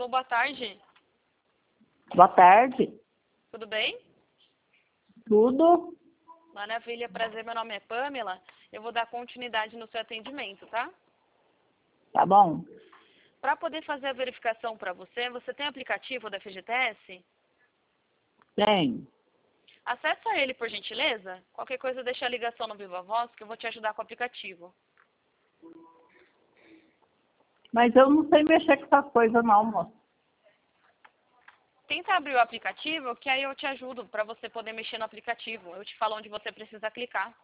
Alô, boa tarde. Boa tarde. Tudo bem? Tudo? Maravilha, prazer. Meu nome é Pamela. Eu vou dar continuidade no seu atendimento, tá? Tá bom? Para poder fazer a verificação para você, você tem aplicativo da FGTS? Tem. Acessa ele, por gentileza. Qualquer coisa, deixa a ligação no Viva Voz, que eu vou te ajudar com o aplicativo. Mas eu não sei mexer com essas coisas não, moço. Tenta abrir o aplicativo, que aí eu te ajudo para você poder mexer no aplicativo. Eu te falo onde você precisa clicar.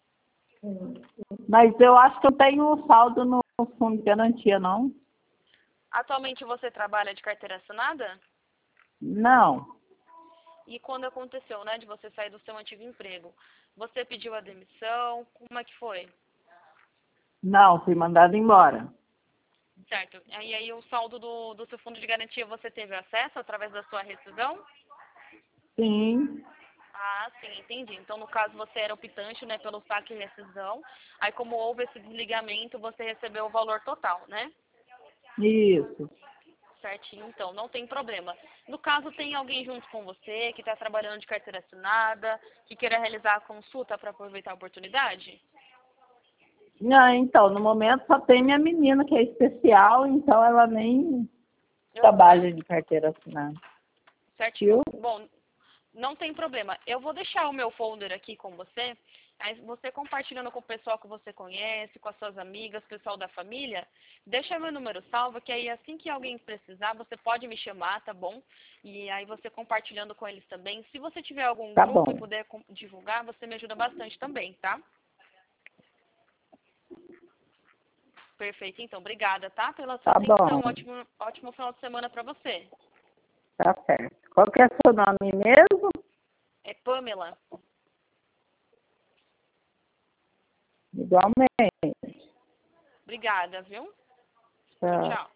Mas eu acho que eu tenho saldo no fundo de garantia, não? Atualmente você trabalha de carteira assinada? Não. E quando aconteceu, né, de você sair do seu antigo emprego, você pediu a demissão? Como é que foi? Não, fui mandada embora. Certo. E aí o saldo do seu fundo de garantia você teve acesso através da sua rescisão? Sim. Ah, sim, entendi. Então, no caso, você era optante, né, pelo saque e rescisão. Aí, como houve esse desligamento, você recebeu o valor total, né? Isso. Certinho, então, não tem problema. No caso, tem alguém junto com você que está trabalhando de carteira assinada, que queira realizar a consulta para aproveitar a oportunidade? Não, então, no momento só tem minha menina que é especial, então ela nem trabalha de carteira assinada. Certinho. Viu? Bom, não tem problema. Eu vou deixar o meu folder aqui com você. Aí você compartilhando com o pessoal que você conhece, com as suas amigas, pessoal da família, deixa meu número salvo, que aí assim que alguém precisar, você pode me chamar, tá bom? E aí você compartilhando com eles também. Se você tiver algum Tá grupo e bom. puder divulgar, você me ajuda bastante também, tá? Perfeito, então. Obrigada, tá? Pela sua Tá atenção. bom. Ótimo final de semana para você. Tá certo. Qual que é seu nome mesmo? É Pamela. Igualmente. Obrigada, viu? Tchau, Tchau. tchau.